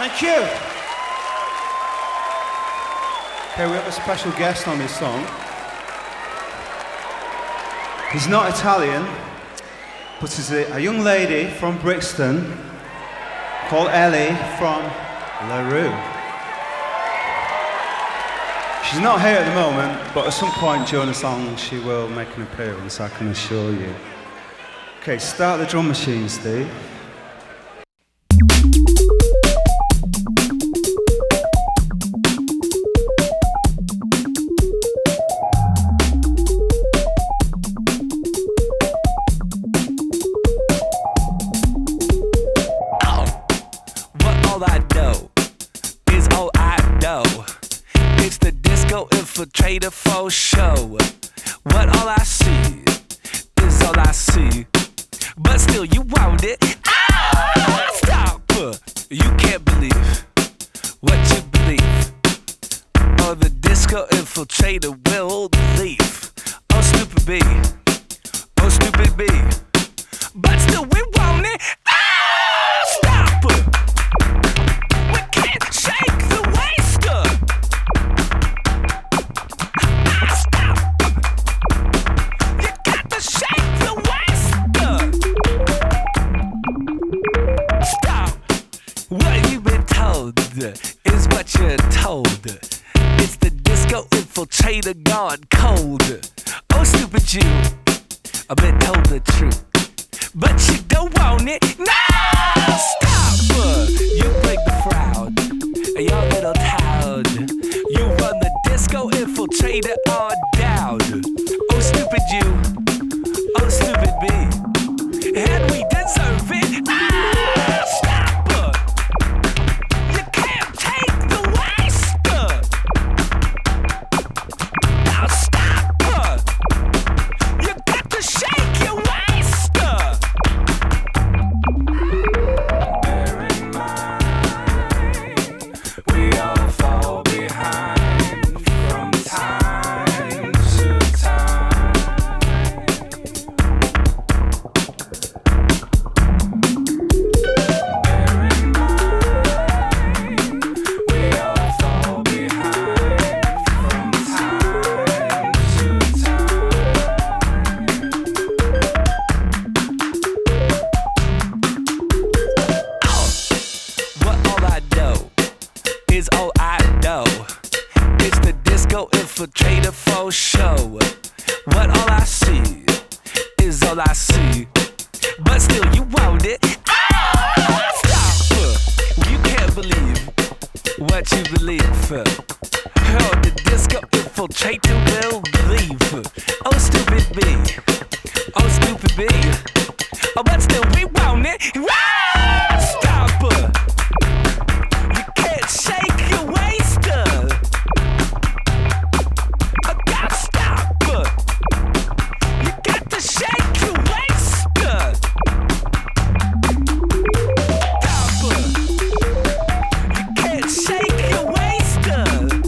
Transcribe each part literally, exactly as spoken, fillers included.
Thank you. Okay, we have a special guest on this song. He's not Italian, but he's a, a young lady from Brixton called Ellie from LaRue. She's not here at the moment, but at some point during the song she will make an appearance, I can assure you. Okay, start the drum machine, Steve. Infiltrator for show. What all I see is all I see. But still you want it. Ah, stop. You can't believe what you believe. Oh, the disco infiltrator will leave. Oh, stupid B. Oh, stupid B. But still we want it. Ah, stop. We can't shake the waster. What you've been told is what you're told. It's the disco infiltrator gone cold. Oh, stupid you, I've been told the truth, but you don't want it. No, stop! You break the crowd, your little town. You run the disco infiltrator on down. Oh, stupid you, oh, stupid me, and we deserve it. Ah, stop! Infiltrator for show. What all I see is all I see. But still you want it. Ah, stop. You can't believe what you believe. Oh, the disco infiltrator will leave. Oh, stupid B. Oh, stupid B. Oh, but still we want it. Ah, stop. You can't shake your waster. Shake your waster.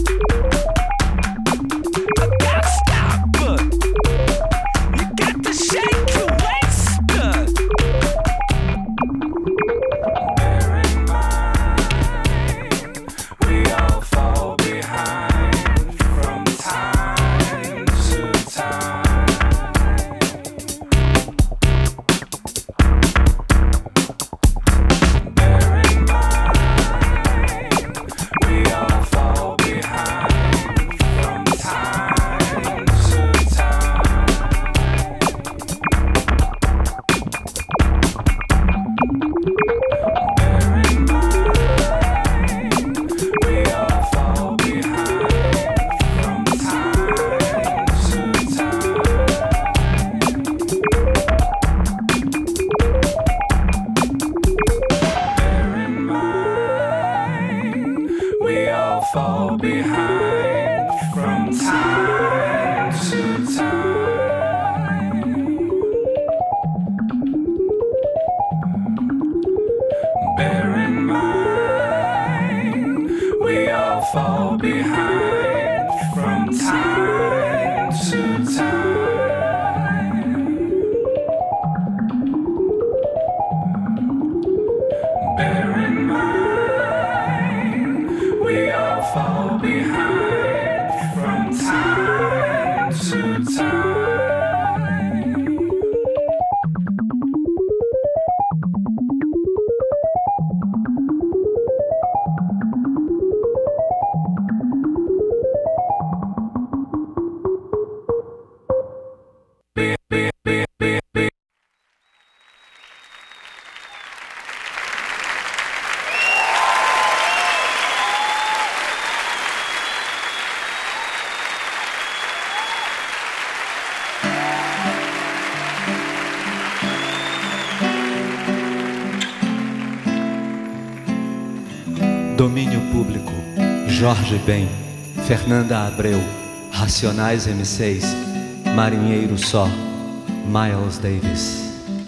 Domínio Público, Jorge Ben, Fernanda Abreu, Racionais M seis, Marinheiro Só, Miles Davis.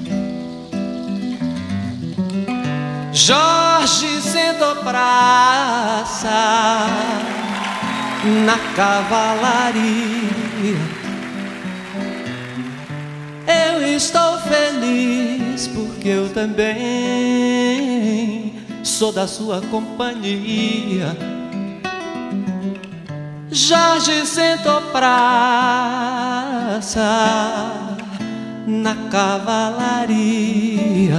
Jorge sentou praça na cavalaria. Eu estou feliz porque eu também sou da sua companhia. Jorge sentou praça na cavalaria.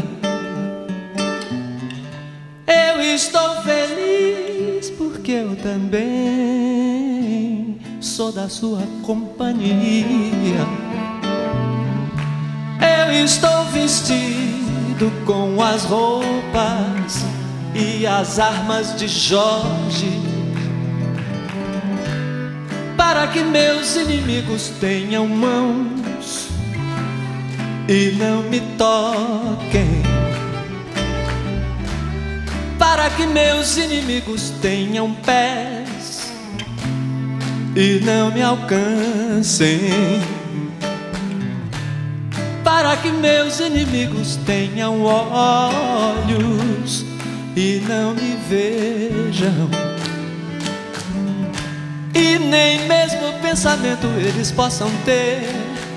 Eu estou feliz porque eu também sou da sua companhia. Eu estou vestido com as roupas e as armas de Jorge, para que meus inimigos tenham mãos e não me toquem, para que meus inimigos tenham pés e não me alcancem, para que meus inimigos tenham olhos e não me vejam, e nem mesmo pensamento eles possam ter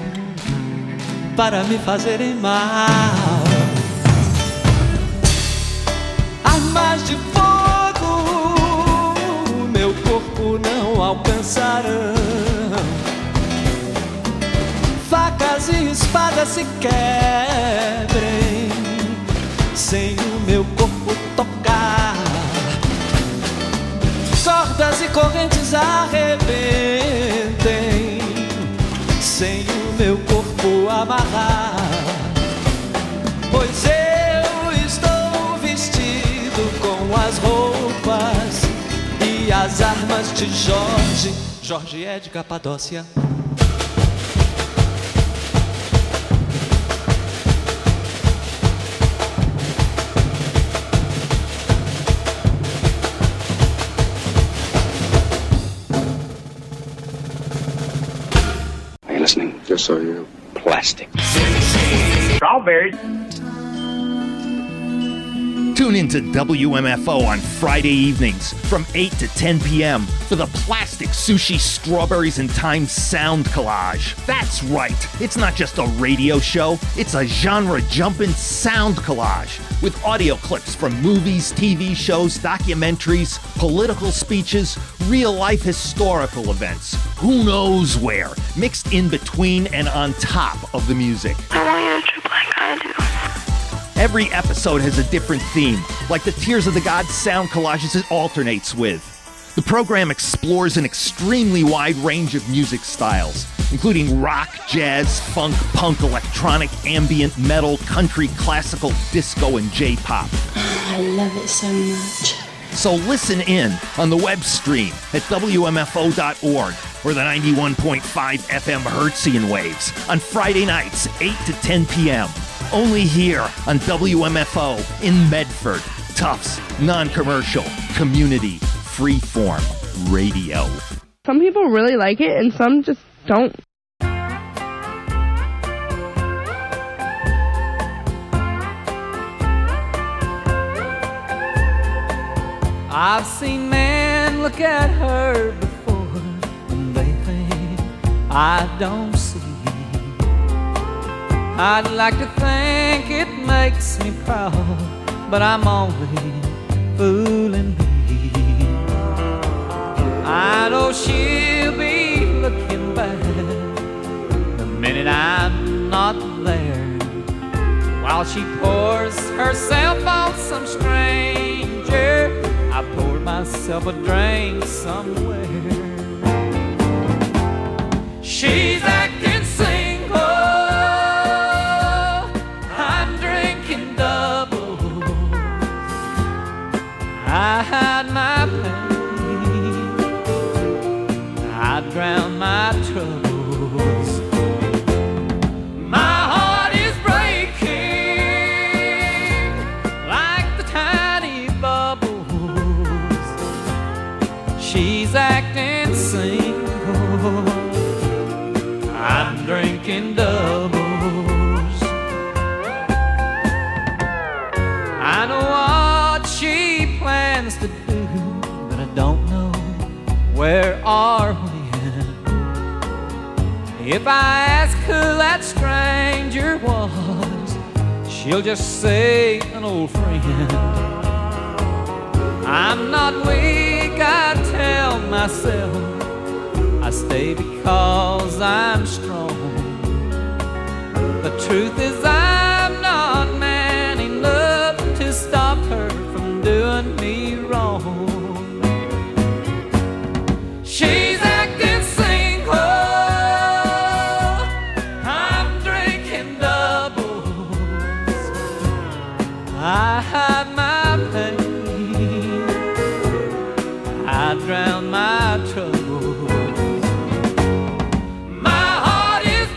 para me fazerem mal. Armas de fogo meu corpo não alcançarão, facas e espadas se quebrem sem o meu corpo tocar, cordas e correntes arrebentem sem o meu corpo amarrar, pois eu estou vestido com as roupas e as armas de Jorge. Jorge é de Capadócia. Yes, I am. Plastic. Strawberries. Tune in to W M F O on Friday evenings from eight to ten p.m. for the Plastic Sushi Strawberries and Time Sound Collage. That's right, it's not just a radio show, it's a genre-jumping sound collage with audio clips from movies, T V shows, documentaries, political speeches, real-life historical events, who knows where, mixed in between and on top of the music. I want you to trip like I do. Every episode has a different theme, like the Tears of the Gods sound collages it alternates with. The program explores an extremely wide range of music styles, including rock, jazz, funk, punk, electronic, ambient, metal, country, classical, disco, and J-pop. I love it so much. So listen in on the web stream at W M F O dot org or the ninety-one point five F M Hertzian waves on Friday nights, eight to ten p.m. Only here on W M F O in Medford. Tufts, non-commercial, community, freeform radio. Some people really like it and some just don't. I've seen men look at her before and they think I don't see. I'd like to think it makes me proud, but I'm only fooling me. I know she'll be looking back the minute I'm not there, while she pours herself on some stranger. I poured myself a drink somewhere. She's acting single, I'm drinking double. I hide my pain, I drown my troubles. My heart is breaking like the tiny bubbles drinking doubles. I know what she plans to do, but I don't know where or when. If I ask who that stranger was, she'll just say an old friend. I'm not weak, I tell myself. I stay because I'm strong. The truth is I'm not man enough to stop her from doing me wrong. She's acting single, I'm drinking doubles. I hide my pain, I drown my troubles. My heart is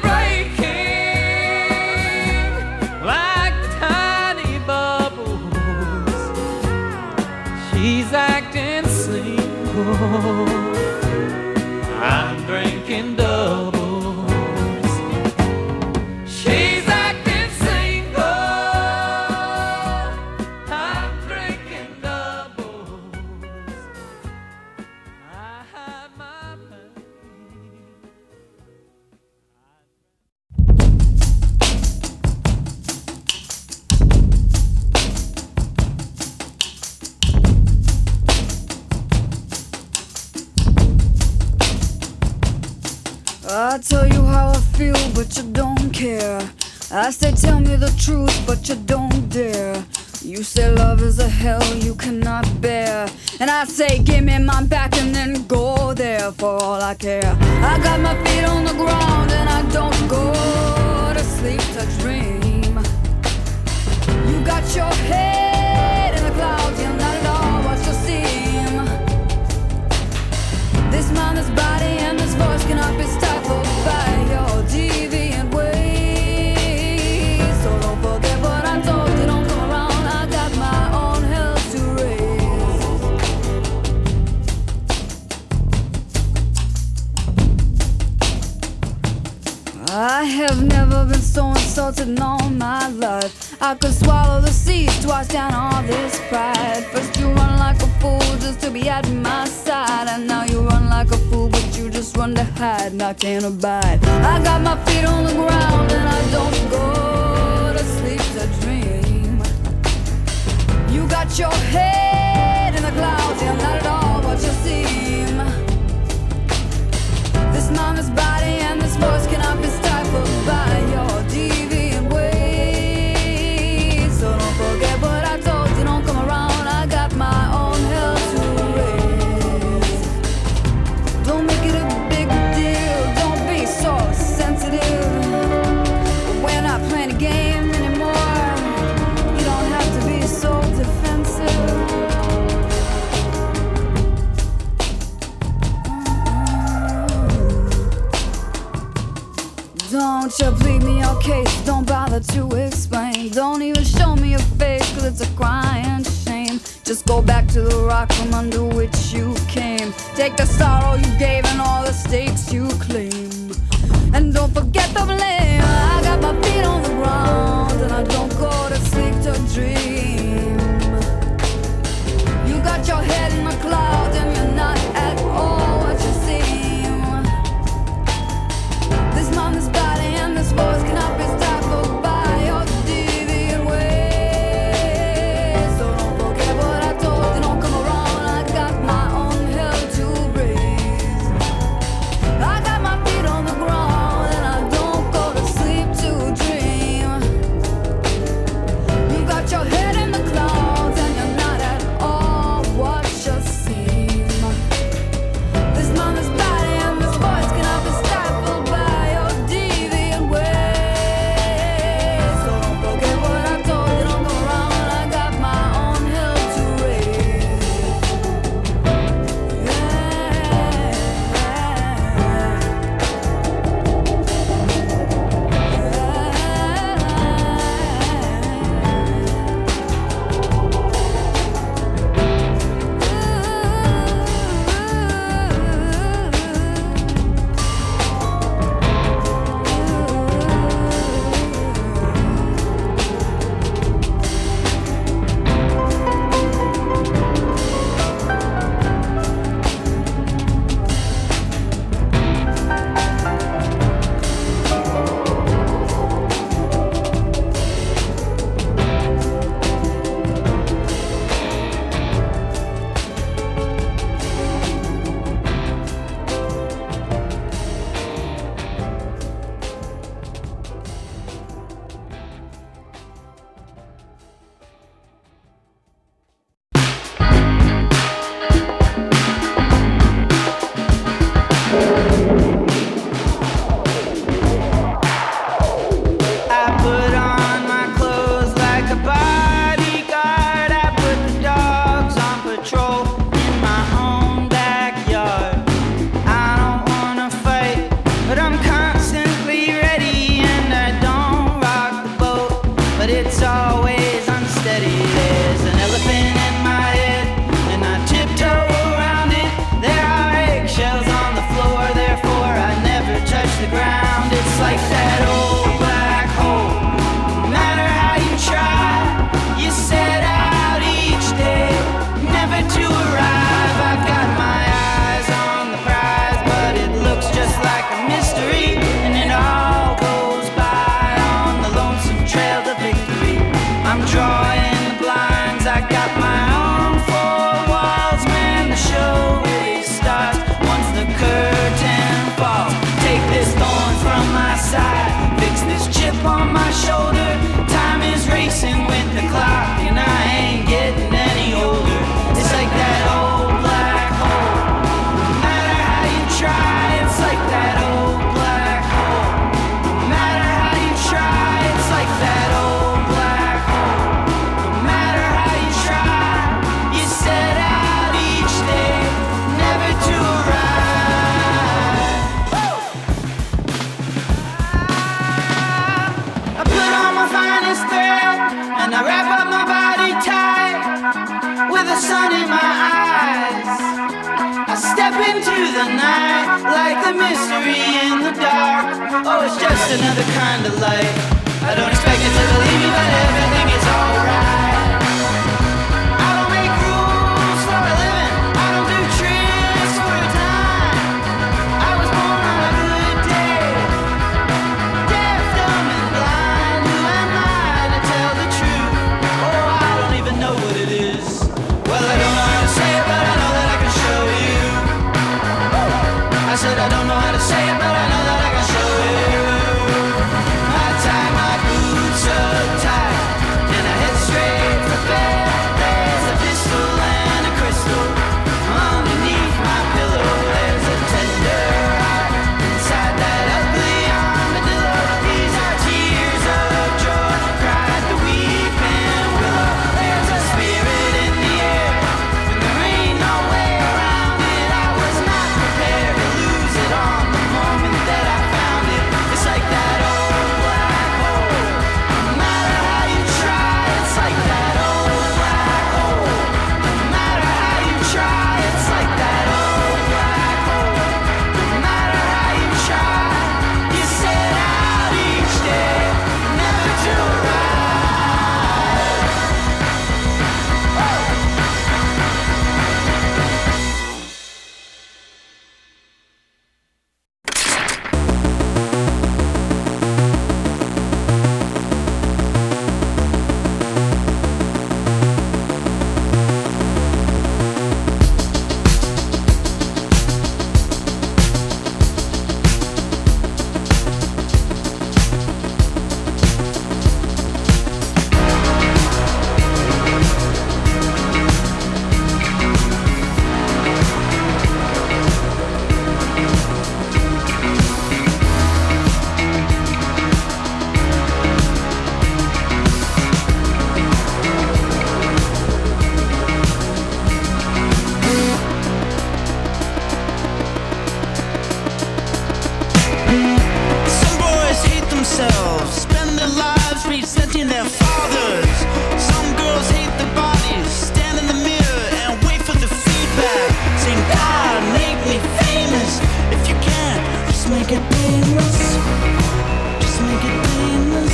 breaking like tiny bubbles. She's acting single, I'm drinking doubles. She's acting single, I'm drinking doubles. I hide my pain. I tell you how I feel, but you don't care. I say tell me the truth, but you don't dare. You say love is a hell you cannot bear, and I say give me my back and then go there for all I care. I got my feet on the ground and I don't go to sleep to dream. You got your head in the clouds, you're not at all what you seem. This mind, this body, and this voice cannot be stifled by your deviant ways. So don't forget what I told you, don't come around. I got my own hell to raise. I have never been so insulted in all my life. I could swallow the seas twice down all this pride. First you run like a fool just to be at my side, and now you run like a fool but you just run to hide, and I can't abide. I got my feet on the ground and I don't go to sleep to dream. You got your head in the clouds, you're not at all what you seem. This mind, this body, and this voice cannot be stifled by your deviant ways. So don't forget what I told you, don't come around. I got my own hell to raise. Don't make it a big deal, don't be so sensitive. We're not playing a game anymore. You don't have to be so defensive. Don't you plead me your case, don't bother to explain. Don't even show me your face, cause it's a crying shame. Just go back to the rock from under which you came. Take the sorrow you gave and all the stakes you claim, and don't forget the blame. I got my feet on the ground and I don't go to sleep to dream. You got your head in the clouds and you're not at all what you seem. This mind, this body, and this voice cannot be stifled by your deviant ways. So don't forget what I told you, don't come around. I got my own hell to raise. I got my feet on the ground and I don't like that old black hole. No matter how you try, you set out each day, never to arrive. I've got my eyes on the prize, but it looks just like a mystery, and it all goes by on the lonesome trail to victory. I'm drawing the blinds, I got my own four walls, man, the show really starts once the curtain falls. Take this thorn from my side, fix this chip on my shoulder. Time is racing with the clock, and I ain't getting any older. It's like that old black hole. No matter how you try, it's like that old black hole. No matter how you try, it's like that old black hole. No matter how you try, you set out each day, never to arrive. I put on my finest thread, and I wrap up my body tight with the sun in my eyes. I step into the night like the mystery in the dark. Oh, it's just another kind of light. I don't expect it to believe me, but everything is alright. I don't make rules for a living, I don't do tricks for a dime. I was born on a good day, deaf, dumb, and blind. Who am I to tell the truth? Oh, I don't even know what it is. Well, I don't know how to say it, but I know that I can show you. I said I don't know how to say it, but I know that I can show you. I tie my boots up tight, and I head straight for bed. There's a pistol and a crystal underneath my pillow. There's a tender heart inside that ugly armadillo. These are tears of joy, cried the weeping willow. There's a spirit in the air, and there ain't no way around it. I was not prepared to lose it on the moment that I found it. It's like that old black hole. No matter how you try, it's like that old black hole. No matter how you try, it's like that old black hole. No matter how you try, you set out each day, never to arrive. Some boys hate themselves, spend their lives resenting their fathers. Some girls hate their bodies, stand in the mirror and wait for the feedback, saying, God, make me famous. If you can't, just make it painless. Just make it painless.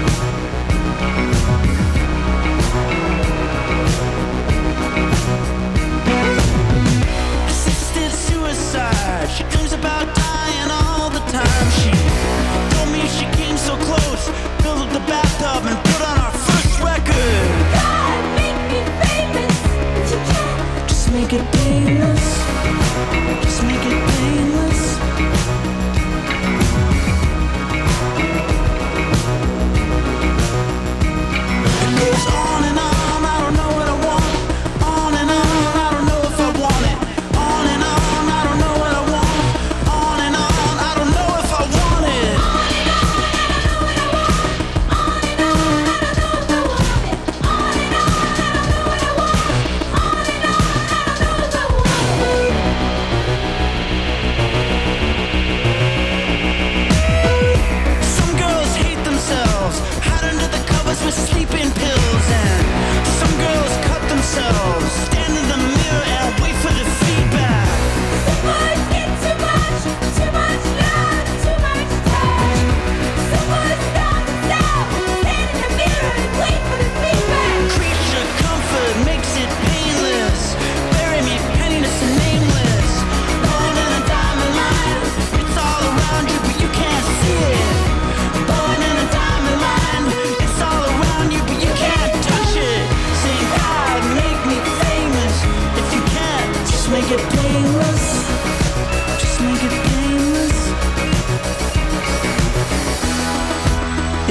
Assisted suicide, she dreams about dying all the time. She told me she came so close, filled up the bathtub and put on our first record. God, make me famous. But you can't. Just make it painless. Just make it painless.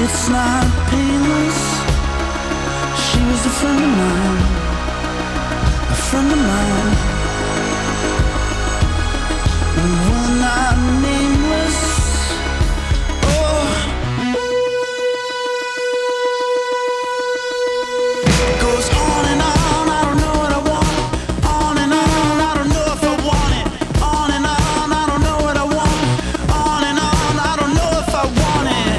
It's not painless. She was a friend of mine, a friend of mine. And when I'm nameless, oh, it goes on and on. I don't know what I want. On and on. I don't know if I want it. On and on. I don't know what I want. On and on. I don't know if I want it.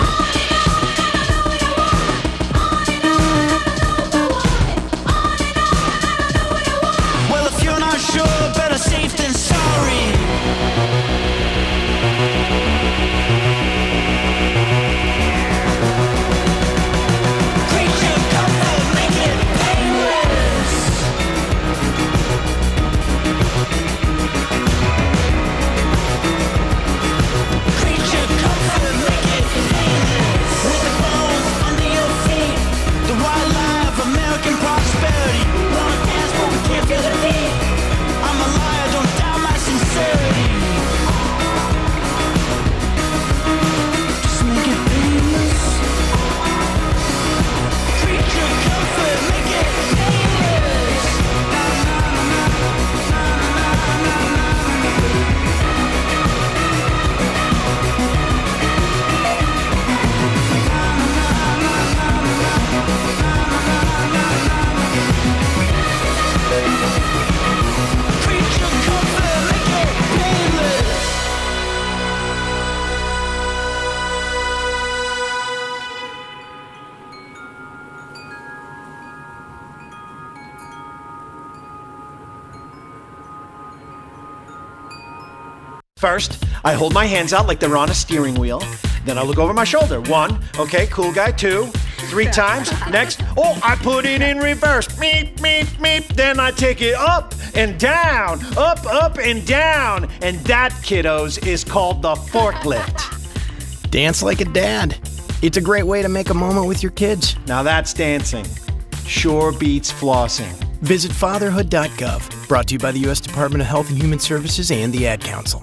Well, if you're not sure, better safe than sorry. Creature comfort, make it painless. Creature comfort, make it painless. With the bones under your feet, the wildlife, American prosperity. Wanna dance, but we can't feel the beat. I'm a liar, don't doubt my sincerity. Just make it painless. Creature comfort, make it painless. Creature comfort, make it painless. First, I hold my hands out like they're on a steering wheel. Then I look over my shoulder. One, okay, cool guy. Two, three times. Next, oh, I put it in reverse. Meep, meep, meep. Then I take it up and down, up, up, and down. And that, kiddos, is called the forklift. Dance like a dad. It's a great way to make a moment with your kids. Now that's dancing. Sure beats flossing. Visit fatherhood dot gov. Brought to you by the U S Department of Health and Human Services and the Ad Council.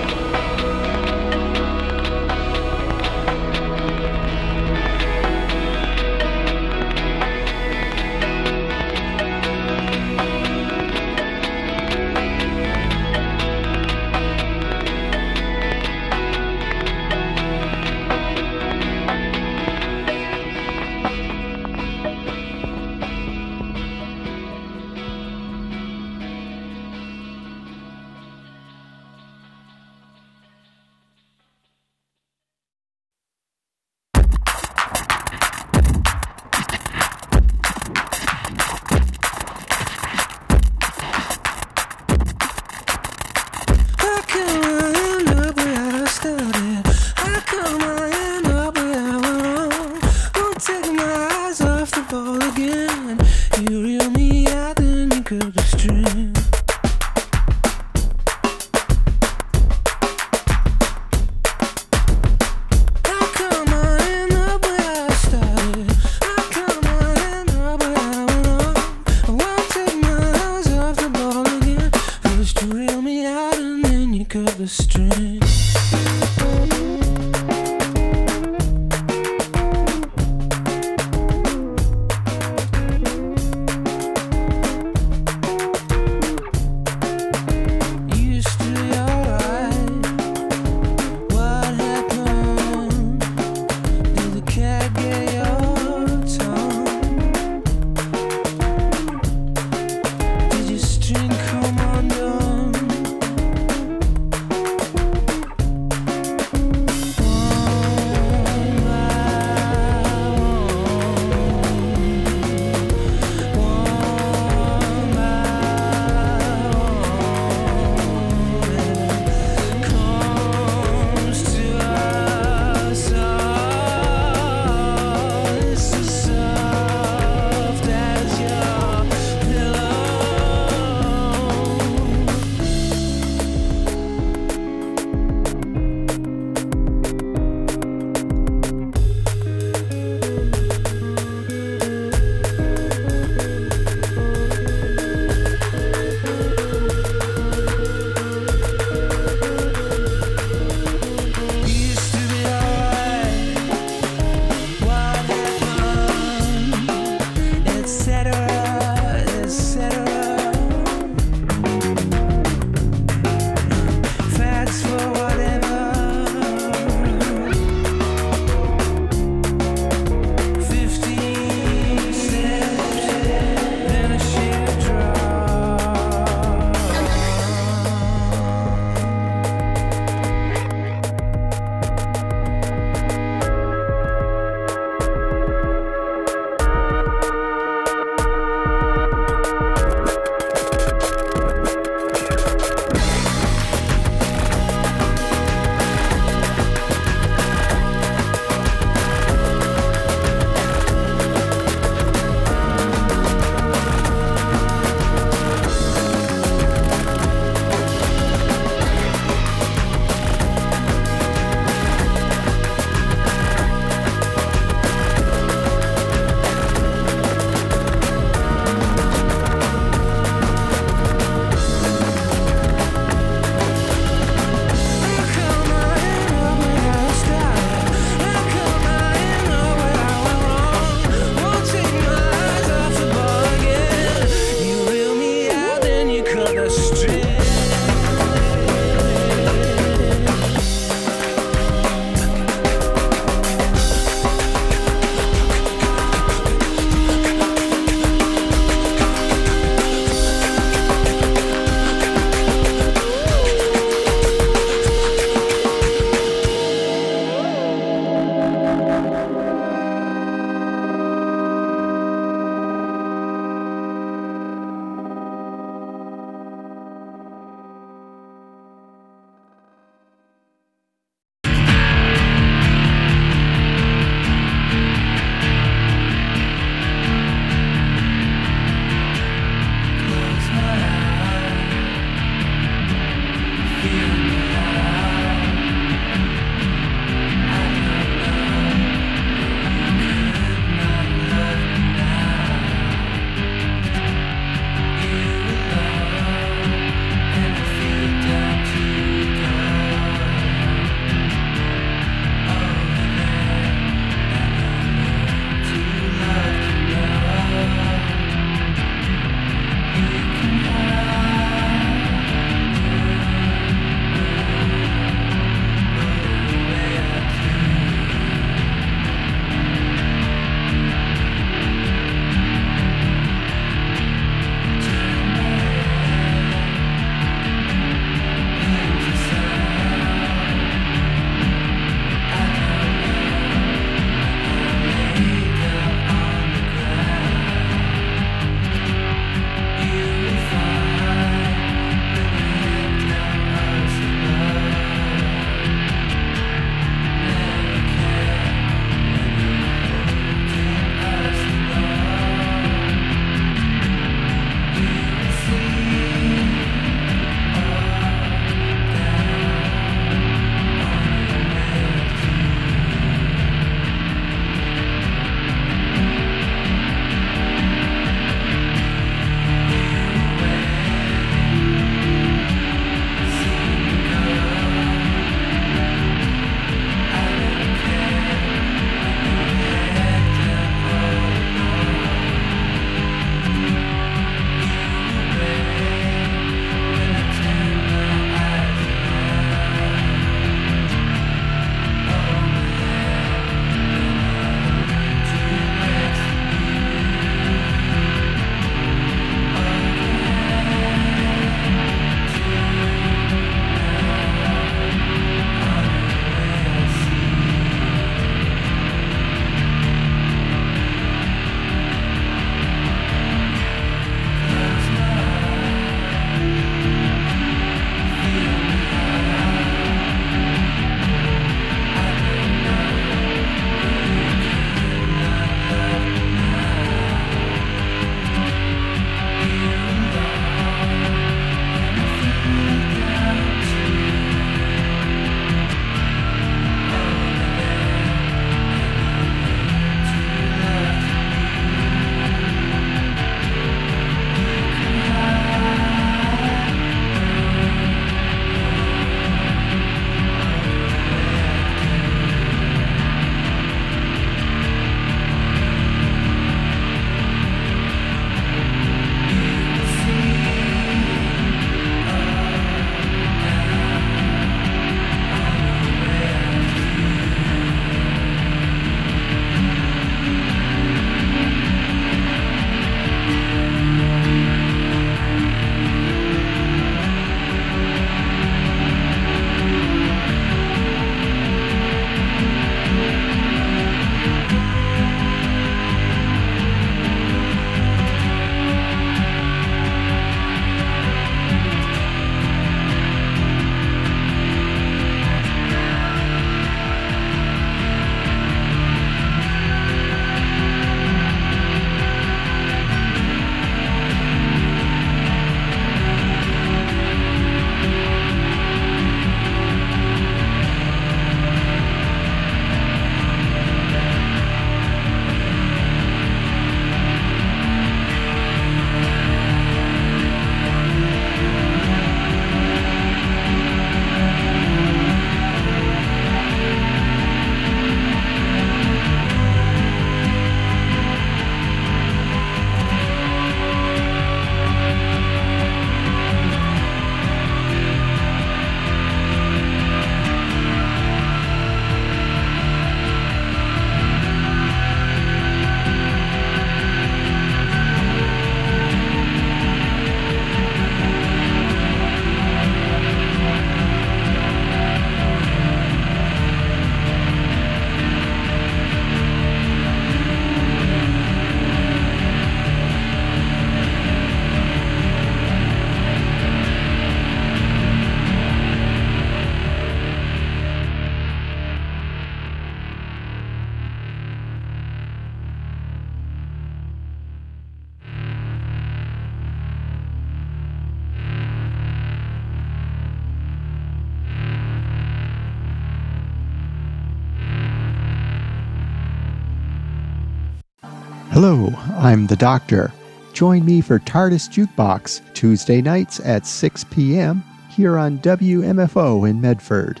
Hello, I'm the Doctor. Join me for TARDIS Jukebox Tuesday nights at six p.m. here on W M F O in Medford.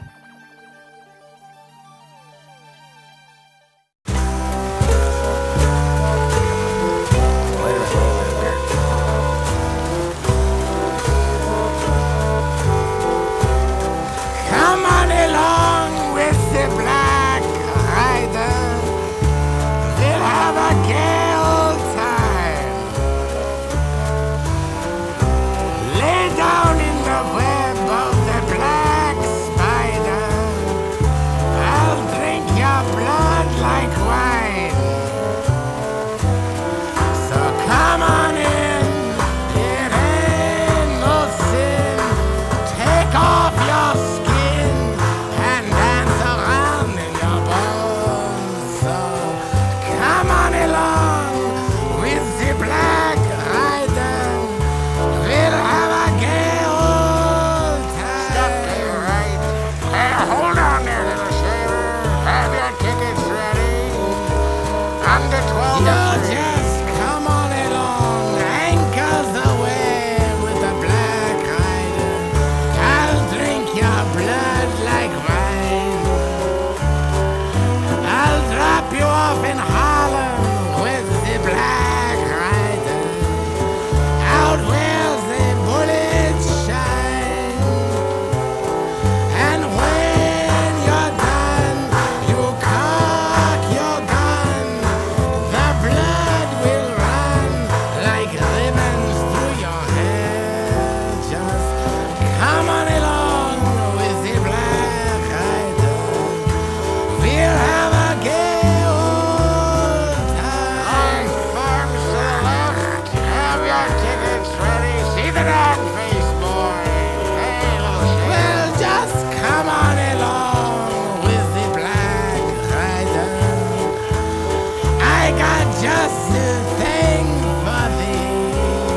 Come on along with the Black Rider. We'll have a gay old time. Lay down in the web of the black spider. I'll drink your blood like wine. So come on in, it ain't no sin. Take off your skin and dance around in your bones. So come on along with the Black Rider. We'll have a gay old time. Stop there, right? Hey, hold on there, little shaver. Have your tickets ready. Under twelve. You just come on along, ankles away with the Black Rider. I'll drink your blood like wine. I'll drop you off in Harlem with the Black Rider. Out where the bullets shine. And when you're done, you cock your gun. The blood will run like ribbons through your hair. Just come on along with the Black Rider. We'll have a gay old time. Farms to the left, have your tickets ready. See the dog face, boy. Hey, little shit. Well, just come on along with the Black Rider. I got just the thing for thee.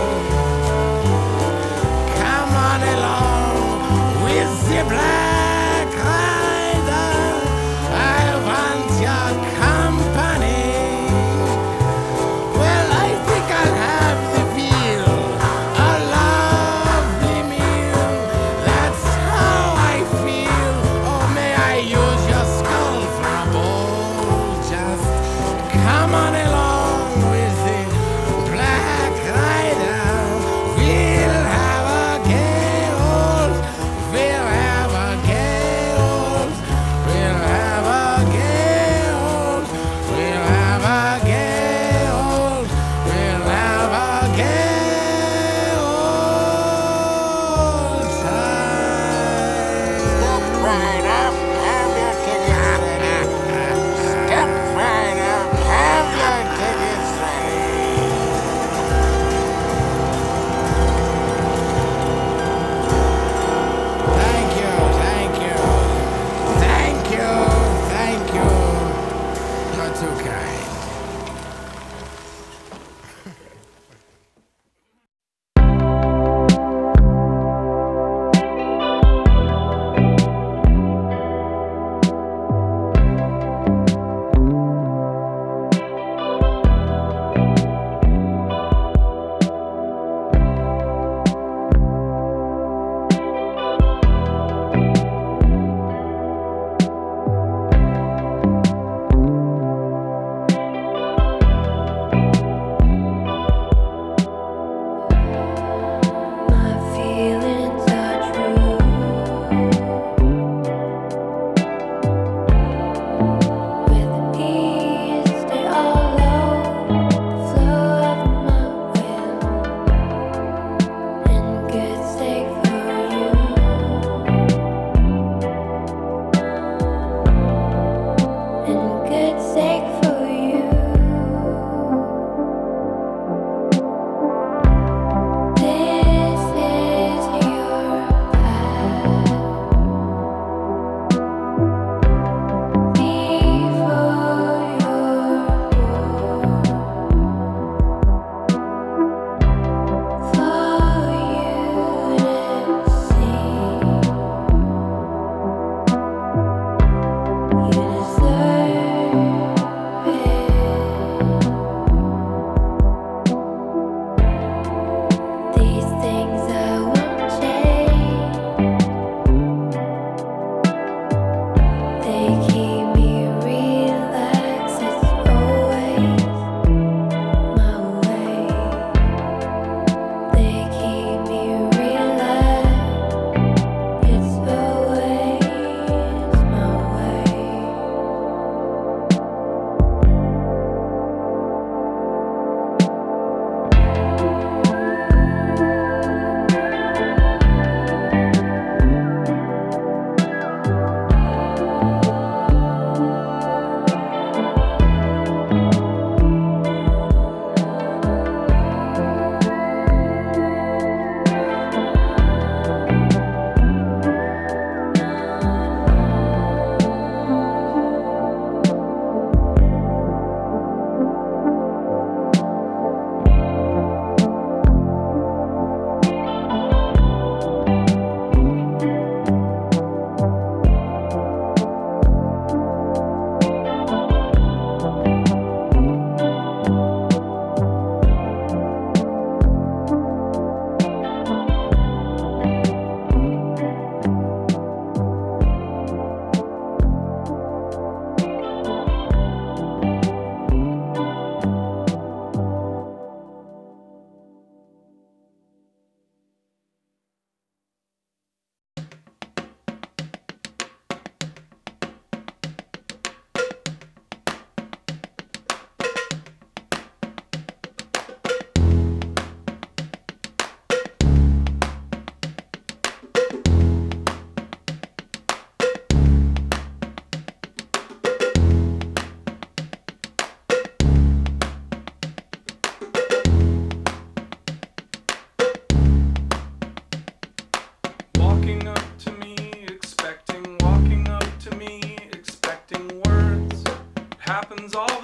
Come on along with the Black Rider. I want your company. Well, I think I'll have the veal, a lovely meal. That's how I feel. Oh, may I use your skull for a bowl? Just come on along with the Black Rider. We'll have a gay old, we'll have a gay old, we'll have a gay old, we'll have a gay old, we'll have a gay old time. Step right up, have your tickets ready. Step right up, have your tickets ready. Thank you, thank you, thank you, thank you. You're too kind.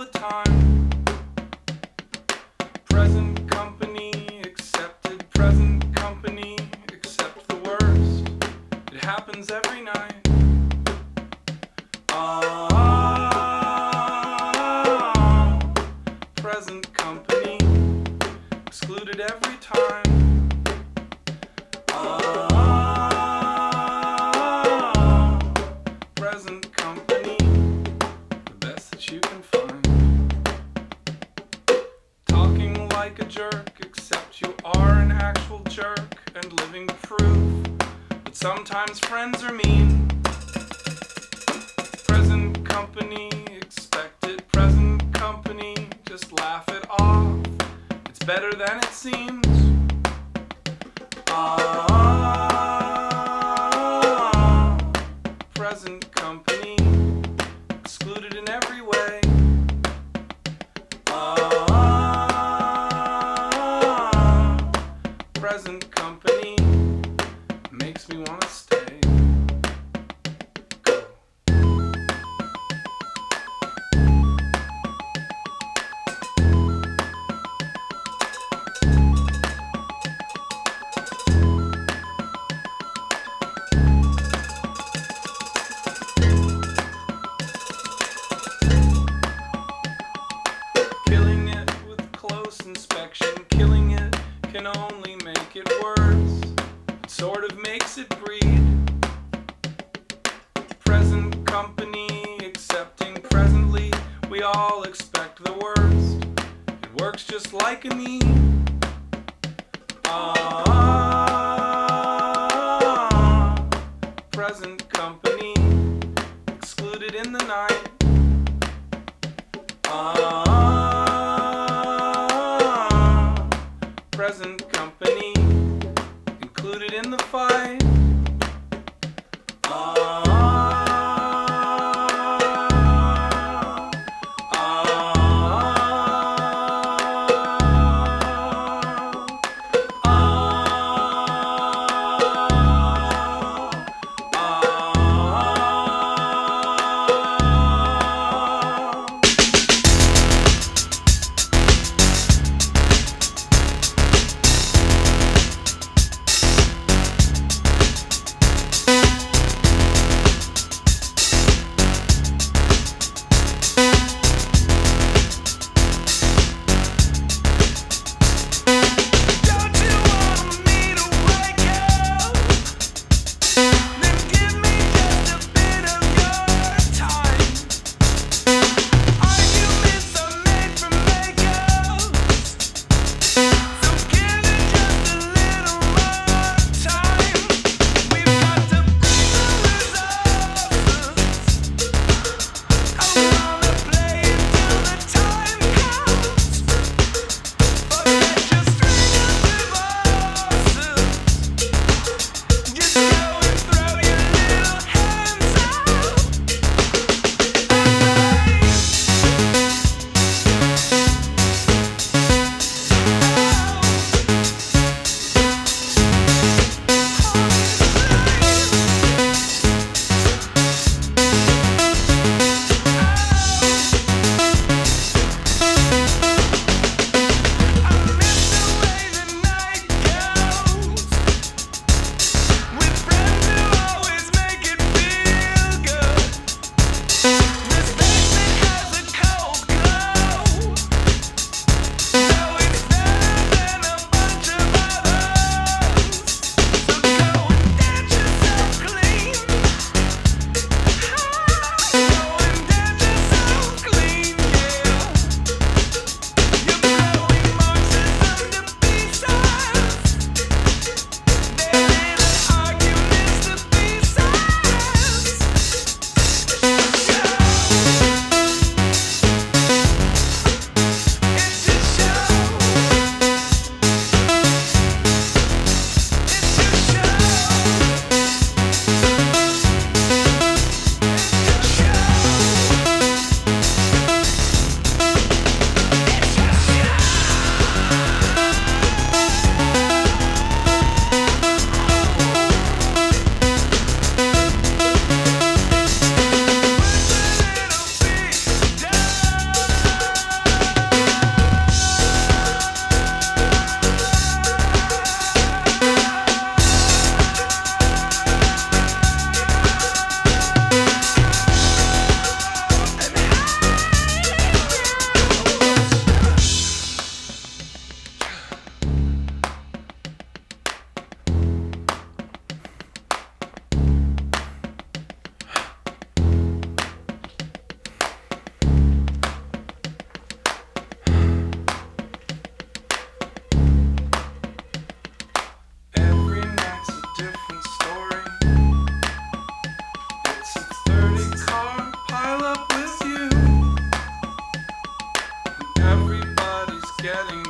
time. Present company accepted, present company accept the worst. It happens every night. Ah, present company excluded every time. Ah, present company, the best that you can find. Talking like a jerk, except you are an actual jerk and living proof that sometimes friends are mean. Present company expected, present company just laugh it off. It's better than it seems. Ah, present company excluded in every way. Ah, present company makes me want to stay. Killing it with close inspection, killing it can only make it worse. It sort of makes it breed. Present company accepting presently, we all expect the worst. It works just like a need. Ah, present company excluded in the night. Ah, present company included in the fight. Ah, getting